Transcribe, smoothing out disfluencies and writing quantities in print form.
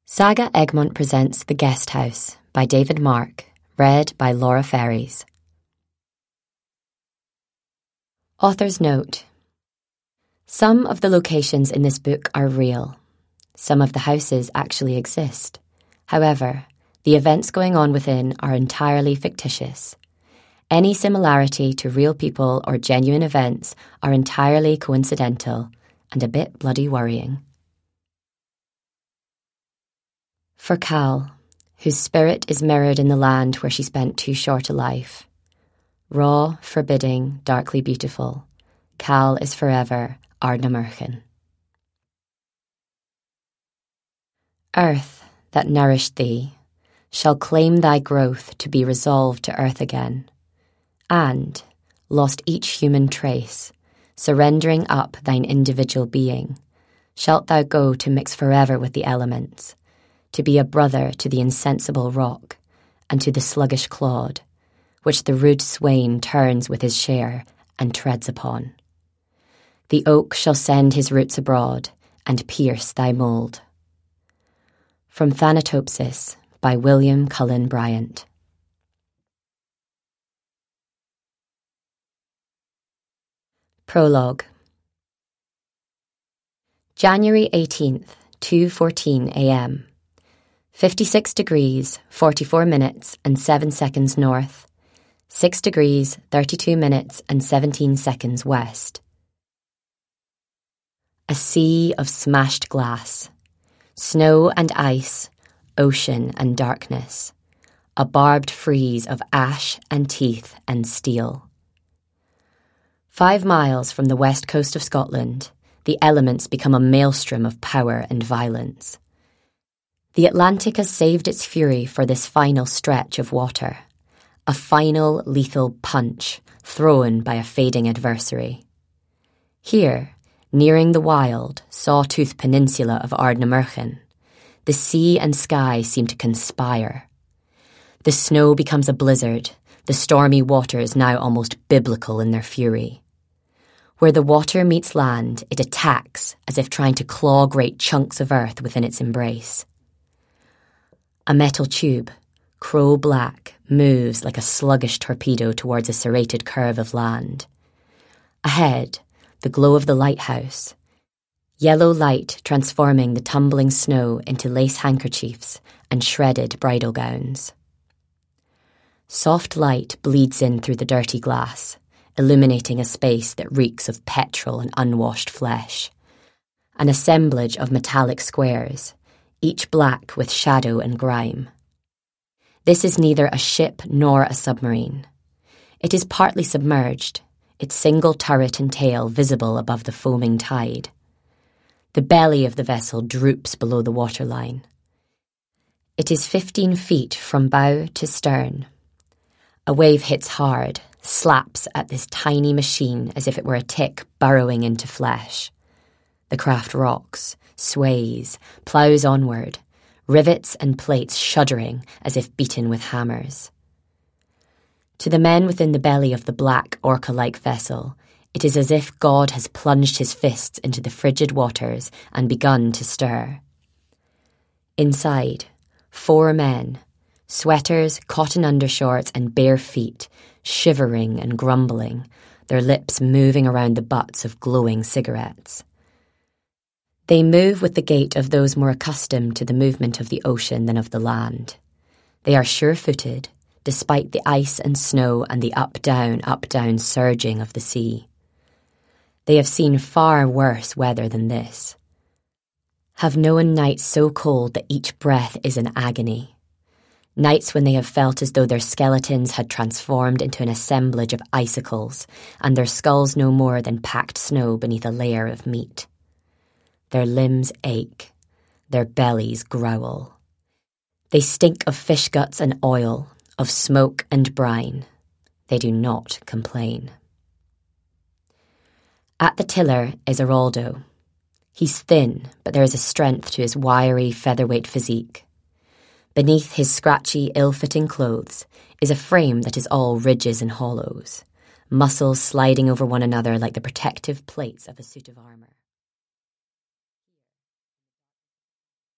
Saga Egmont presents The Guest House by David Mark, read by Laura Ferries. Author's note: some of the locations in this book are real. Some of the houses actually exist. However, the events going on within are entirely fictitious. Any similarity to real people or genuine events are entirely coincidental and a bit bloody worrying. For Cal, whose spirit is mirrored in the land where she spent too short a life. Raw, forbidding, darkly beautiful, Cal is forever Ardnamurchan. Earth that nourished thee shall claim thy growth to be resolved to earth again, and, lost each human trace, surrendering up thine individual being, shalt thou go to mix forever with the elements, to be a brother to the insensible rock, and to the sluggish clod, which the rude swain turns with his share and treads upon. The oak shall send his roots abroad, and pierce thy mould. From Thanatopsis, by William Cullen Bryant. Prologue. January 18th, 2:14 a.m. 56 degrees, 44 minutes and 7 seconds north, 6 degrees, 32 minutes and 17 seconds west. A sea of smashed glass, snow and ice, ocean and darkness, a barbed frieze of ash and teeth and steel. 5 miles from the west coast of Scotland, the elements become a maelstrom of power and violence. The Atlantic has saved its fury for this final stretch of water, a final lethal punch thrown by a fading adversary. Here, nearing the wild, saw-toothed peninsula of Ardnamurchan, the sea and sky seem to conspire. The snow becomes a blizzard, the stormy waters now almost biblical in their fury. Where the water meets land, it attacks as if trying to claw great chunks of earth within its embrace. A metal tube, crow-black, moves like a sluggish torpedo towards a serrated curve of land. Ahead, the glow of the lighthouse, yellow light transforming the tumbling snow into lace handkerchiefs and shredded bridal gowns. Soft light bleeds in through the dirty glass, illuminating a space that reeks of petrol and unwashed flesh. An assemblage of metallic squares, each black with shadow and grime. This is neither a ship nor a submarine. It is partly submerged, its single turret and tail visible above the foaming tide. The belly of the vessel droops below the waterline. It is 15 feet from bow to stern. A wave hits hard, slaps at this tiny machine as if it were a tick burrowing into flesh. The craft rocks, sways, ploughs onward, rivets and plates shuddering as if beaten with hammers. To the men within the belly of the black orca-like vessel, it is as if God has plunged his fists into the frigid waters and begun to stir. Inside, 4 men, sweaters, cotton undershorts and bare feet, shivering and grumbling, their lips moving around the butts of glowing cigarettes. They move with the gait of those more accustomed to the movement of the ocean than of the land. They are sure-footed, despite the ice and snow and the up-down surging of the sea. They have seen far worse weather than this. Have known nights so cold that each breath is an agony. Nights when they have felt as though their skeletons had transformed into an assemblage of icicles and their skulls no more than packed snow beneath a layer of meat. Their limbs ache, their bellies growl. They stink of fish guts and oil, of smoke and brine. They do not complain. At the tiller is Aroldo. He's thin, but there is a strength to his wiry, featherweight physique. Beneath his scratchy, ill-fitting clothes is a frame that is all ridges and hollows, muscles sliding over one another like the protective plates of a suit of armour.